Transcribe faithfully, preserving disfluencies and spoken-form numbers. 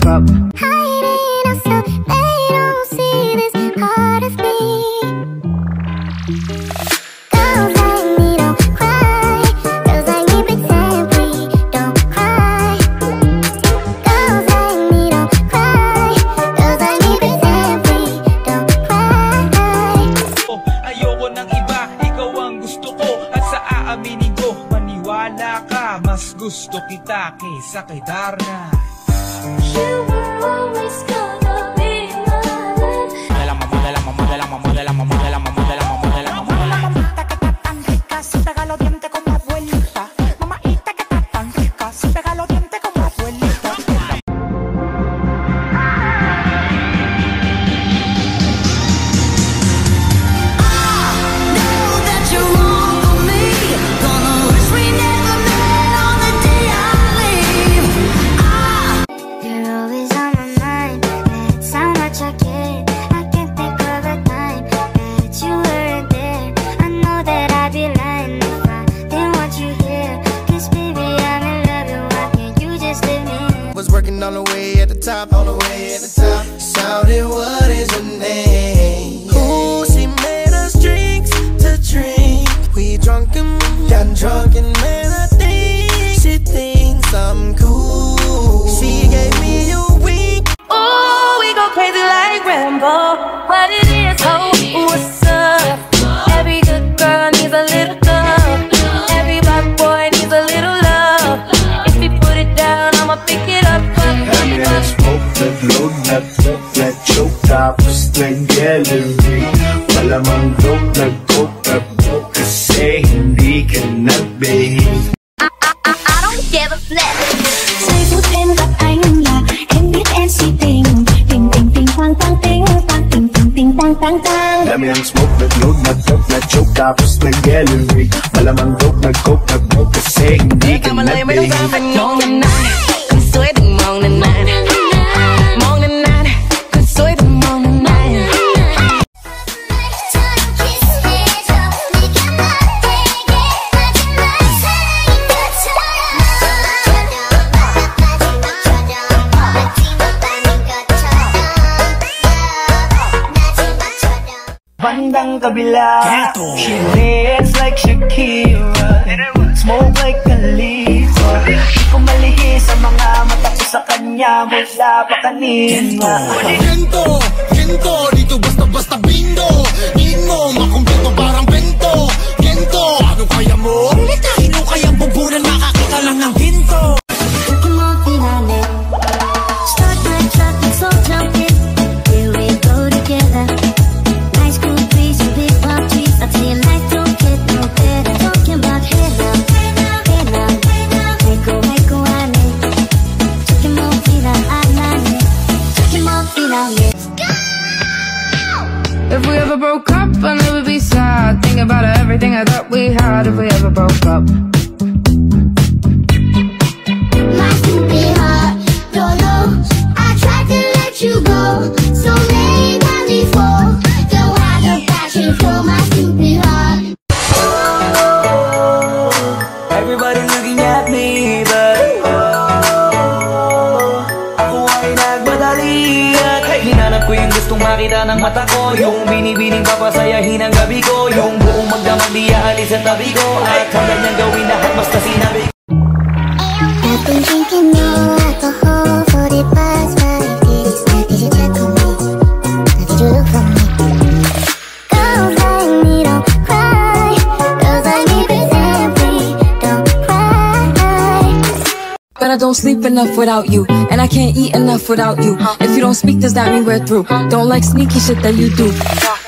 up. Hiding us so they don't see this part of me. Girls like me don't cry. Girls like me pretend we don't cry. Girls like me don't cry. Girls like me pretend we don't cry. Ayoko ng iba, ikaw ang gusto ko. At sa aaminin ko, maniwala ka, mas gusto kita kaysa kay Darna. You were always gonna be my love. Modela, modela, modela, modela, modela, modela, modela, modela. Mamita que está tan rica, si pega los dientes como abuelita. Mamita que está tan rica, si pega los dientes como abuelita. You're always on my mind. That's how much I care. I can't think of a time that you weren't there. I know that I'd be lying if I didn't want you here. 'Cause baby, I'm in love, and why can't you just let me in? Was working on the way at the top, on the way at the top. Shouted, what is her name? Ooh, she made us drinks to drink. We drunk and got drunk and man, I think she thinks I'm cool. She gave me a wink. Ooh, we go crazy like Rambo. What it is, oh, what's up? Every good girl needs a little love. Every bad boy needs a little love. If you put it down, I'ma pick it up. Kami na smoke, nag-load, nag-load, nag-choke, tapos nag-gallery. Malamang dope, nag-coke, nag-coke, kasi hindi ka nag-behave. I don't give a flip. Giây phút em gặp anh là em biết em si tình. Tình tình tình tang tang tình tang tình tình tình tang tang tang. Kami ng smoke, nag-load, nag-load, nag-choke, tapos nag-gallery. Malamang dope, nag-coke, nag-coke, kasi hindi ka nag-behave. มองนานๆคนสวยต้องมองนานๆมองนานๆคนสวยต้องมองนานๆ Bandang kabila, she dance like Shakira, smoke like Khalifa. Di ko malihis sa mga mata ko sa kanya mula pa kanina. Gento, gento, dito basta-basta bindo. Di mo makumpleto parang bento. Gento, ano kaya mo? Sino kayang bubunan makakita lang ng ginto? Start my truck and so jump in. Here we go together. Nice cool breeze and big palm trees. I tell you life don't get no better. Talking about hey now, hey now, hey now. Hey go, hey go, I need. Talking more fila, I need. Talking more fila, let's go. If we ever broke up, I'll never be sad. Think about everything I thought we had. If we ever broke up, My stupid heart, don't know. I tried to let you go so many times before. Don't have the passion for my stupid heart. Everybody looking at me, but oh, ako ay nagmadali at hinanap ko yung gustong makita ng mata ko. Yung binibining papasayahin ang gabi ko. Yung buong magdamag di aalis sa tabi ko. At hanggang niyang gawin lahat basta sinabi ko. I've been drinking no alcohol for the past five days. Did you check on me? Did you look for me? Girls like me don't cry. Girls like me pretend we don't cry. but I don't sleep enough without you, and I can't eat enough without you. If you don't speak, does that mean we're through? Don't like sneaky shit that you do.